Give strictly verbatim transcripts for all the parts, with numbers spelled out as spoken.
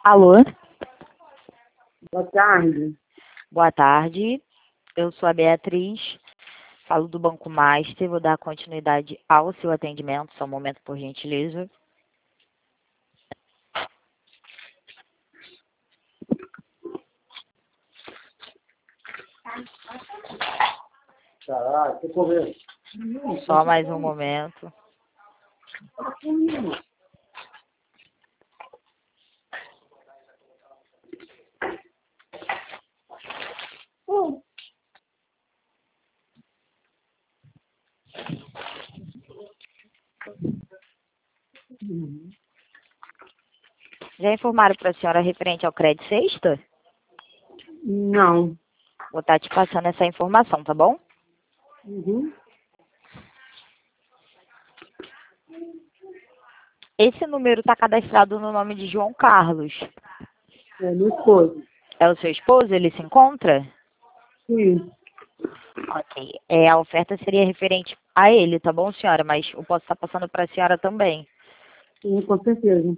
Alô, Boa tarde. boa tarde. Eu sou a Beatriz, falo do Banco Master. Vou dar continuidade ao seu atendimento. Só um momento, por gentileza. Caralho, tô correndo. Só mais um momento. Já informaram para a senhora referente ao crédito sexta? Não. Vou estar te passando essa informação, tá bom? Uhum. Esse número está cadastrado no nome de João Carlos. É meu esposo. É o seu esposo? Ele se encontra? Sim. Ok. É, a oferta seria referente a ele, tá bom, senhora? Mas eu posso estar passando para a senhora também. Sim, com certeza.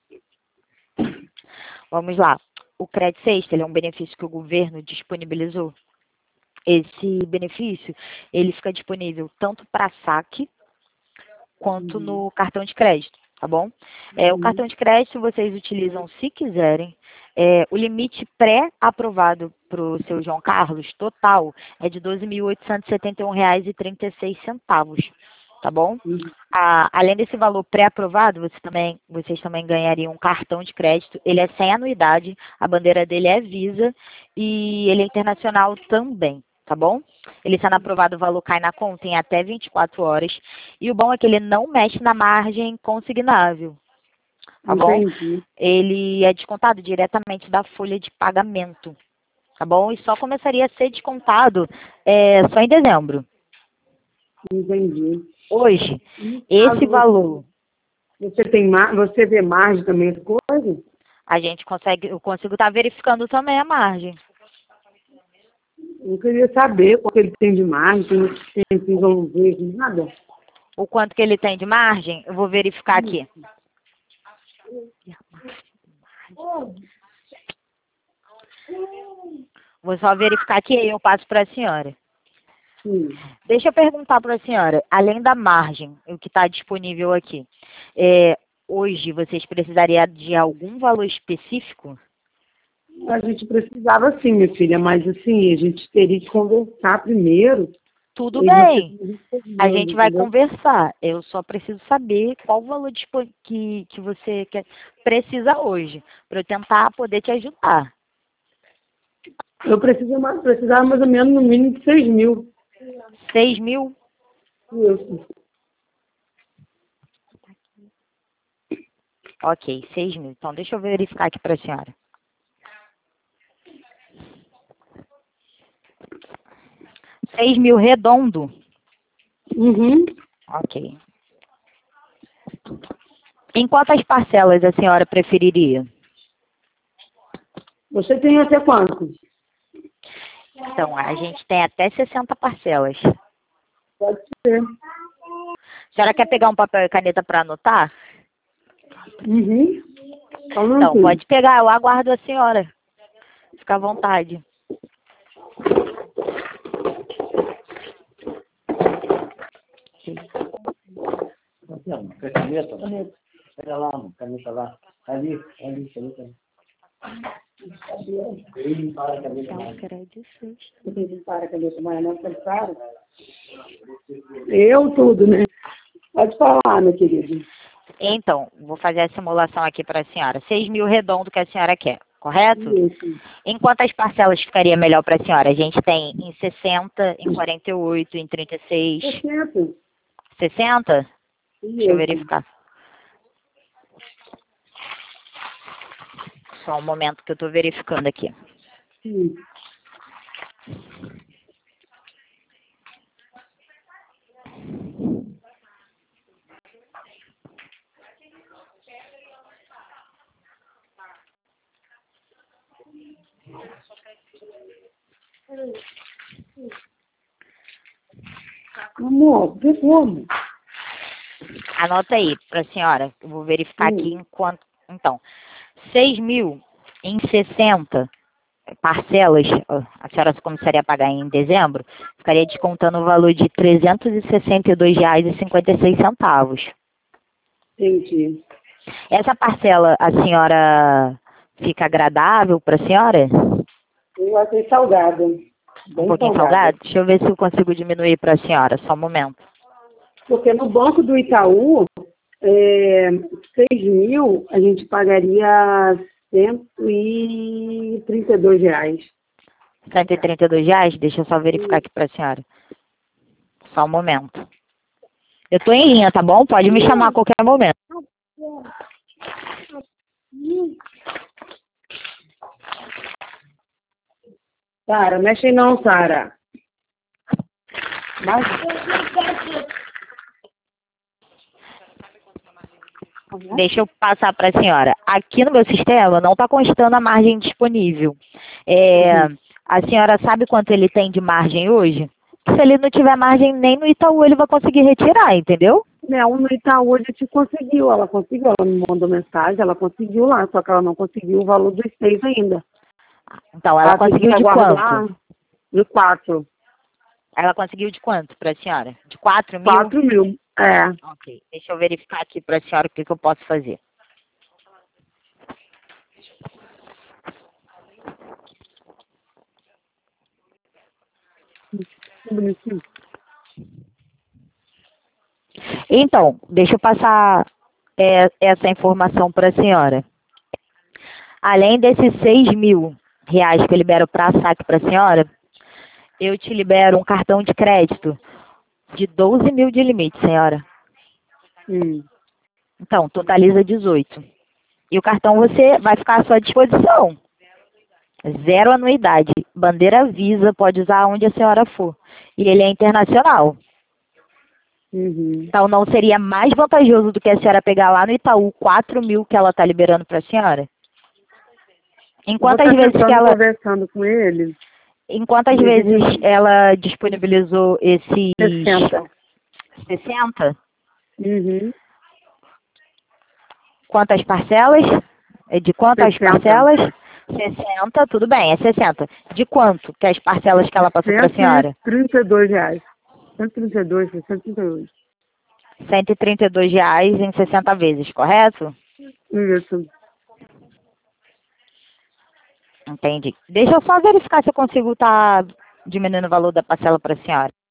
Vamos lá. O crédito sexta, ele é um benefício que o governo disponibilizou. Esse benefício, ele fica disponível tanto para saque quanto Uhum. no cartão de crédito, tá bom? É, o Uhum. cartão de crédito vocês utilizam se quiserem. É, o limite pré-aprovado para o seu João Carlos, total, é de doze mil oitocentos e setenta e um reais e trinta e seis centavos, tá bom? Uhum. Ah, além desse valor pré-aprovado, você também, vocês também ganhariam um cartão de crédito. Ele é sem anuidade, a bandeira dele é Visa e ele é internacional também, tá bom? Ele sendo aprovado, o valor cai na conta em até vinte e quatro horas. E o bom é que ele não mexe na margem consignável, tá bom? Entendi. Ele é descontado diretamente da folha de pagamento, tá bom? E só começaria a ser descontado é, só em dezembro. Entendi. Hoje, No esse caso, valor você, você tem mar... você vê margem também as coisas? a gente consegue, eu consigo estar verificando também a margem. Eu queria saber qual que ele tem de margem, tem muito tempo, eu não vejo nada. O quanto que ele tem de margem, eu vou verificar aqui. Vou só verificar aqui e eu passo para a senhora. Sim. Deixa eu perguntar para a senhora, além da margem, o que está disponível aqui, é, hoje vocês precisariam de algum valor específico? A gente precisava sim, minha filha, mas assim, a gente teria que conversar primeiro. Tudo Ele não bem, sei a respondendo, gente vai entendeu? conversar. Eu só preciso saber qual o valor dispo- que, que você quer, precisa hoje, para eu tentar poder te ajudar. Eu preciso mais, precisava mais ou menos no mínimo de seis mil. Seis mil? Isso. Ok, seis mil. Então, deixa eu verificar aqui para a senhora. Seis mil redondo? Uhum. Ok. Em quantas parcelas a senhora preferiria? Você tem até quanto? Então, a gente tem até sessenta parcelas. Pode ser. A senhora quer pegar um papel e caneta para anotar? Uhum. Falando Então, tudo. pode pegar, eu aguardo a senhora. Fica à vontade. Quer caneta? Caneta. Pega lá, mano. Caneta lá. Ali, ali, caneta. Ele para a caneta mais. Ele para a caneta mais, não, você para. Eu tudo, né? Pode falar, meu querido. Então, vou fazer a simulação aqui para a senhora. Seis mil redondo que a senhora quer, correto? Isso. Em quantas parcelas ficaria melhor para a senhora? A gente tem em sessenta, em quarenta e oito, em trinta e seis. sessenta. sessenta? Deixa eu Isso. verificar. Só um momento que eu estou verificando aqui. Sim. Amor, que como? Anota aí para a senhora. Eu vou verificar aqui Sim. enquanto. Então, seis mil em sessenta parcelas, a senhora começaria a pagar em dezembro, ficaria descontando o valor de trezentos e sessenta e dois reais e cinquenta e seis centavos. Entendi. Essa parcela, a senhora fica agradável para a senhora? Eu achei salgado. Um Bem pouquinho salgado. salgado? Deixa eu ver se eu consigo diminuir para a senhora, só um momento. Porque no Banco do Itaú, é, seis mil, a gente pagaria cento e trinta e dois reais. cento e trinta e dois reais? Deixa eu só verificar aqui para a senhora. Só um momento. Eu estou em linha, tá bom? Pode me chamar a qualquer momento. Sara, mexe não, Sara. Mas... Deixa eu passar para a senhora. Aqui no meu sistema não está constando a margem disponível. É, Uhum. A senhora sabe quanto ele tem de margem hoje? Se ele não tiver margem nem no Itaú, ele vai conseguir retirar, entendeu? Não, no Itaú a gente conseguiu, ela conseguiu, ela me mandou mensagem, ela conseguiu lá, só que ela não conseguiu o valor dos seis ainda. Então, ela, ela conseguiu de quanto? De quatro. Ela conseguiu de quanto para a senhora? De quatro mil? Quatro mil, é. Ok, deixa eu verificar aqui para a senhora o que, que eu posso fazer. Que bonitinho. Então, deixa eu passar é, essa informação para a senhora. Além desses seis mil reais que eu libero para saque para a senhora, eu te libero um cartão de crédito de doze mil de limite, senhora. Hum. Então, totaliza dezoito. E o cartão você vai ficar à sua disposição. Zero anuidade. Bandeira Visa, pode usar onde a senhora for. E ele é internacional. Uhum. Então, não seria mais vantajoso do que a senhora pegar lá no Itaú quatro mil que ela está liberando para a senhora? Em quantas Vou tá vezes que ela... conversando com ele. Em quantas vezes ela disponibilizou esses... sessenta. sessenta? Uhum. Quantas parcelas? De quantas sessenta. parcelas? sessenta, tudo bem, é sessenta. De quanto que é as parcelas que ela passou para a senhora? cento e trinta e dois reais. cento e trinta e dois, cento e trinta e dois. cento e trinta e dois reais em sessenta vezes, correto? Isso. Entendi. Deixa eu só verificar se eu consigo estar diminuindo o valor da parcela para a senhora.